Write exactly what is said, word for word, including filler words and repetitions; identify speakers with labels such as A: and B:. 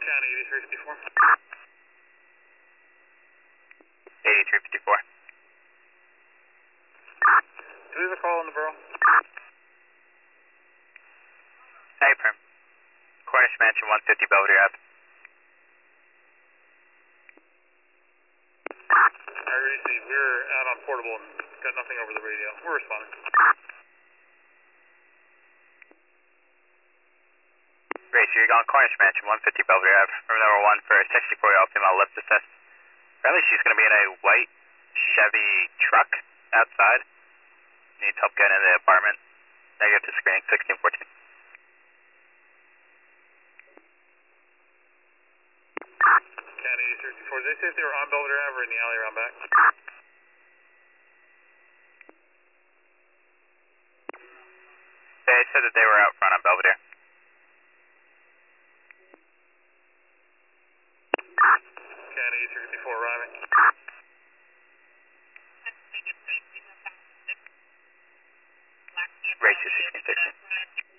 A: County eighty-three fifty-four.
B: eighty-three fifty-four.
A: Do we have a call on the borough?
B: Hey, Perm. Cornish Mansion, one fifty Belvedere Ave.
A: Alright, see, we're out on portable and got nothing over the radio. We're responding.
B: Racer, you're going Cornish Mansion, one fifty Belvedere Ave. Room number one for sixty-four year old female lips assist. Apparently she's going to be in a white Chevy truck outside. Needs help getting into the apartment. Negative to screening, sixteen fourteen.
A: County eighty-three fifty-four. Did they say if they were on Belvedere Ave or in the alley around back?
B: They said that they were out front on Belvedere.
A: County eighty-three fifty-four arriving.
B: Racer sixteen sixteen.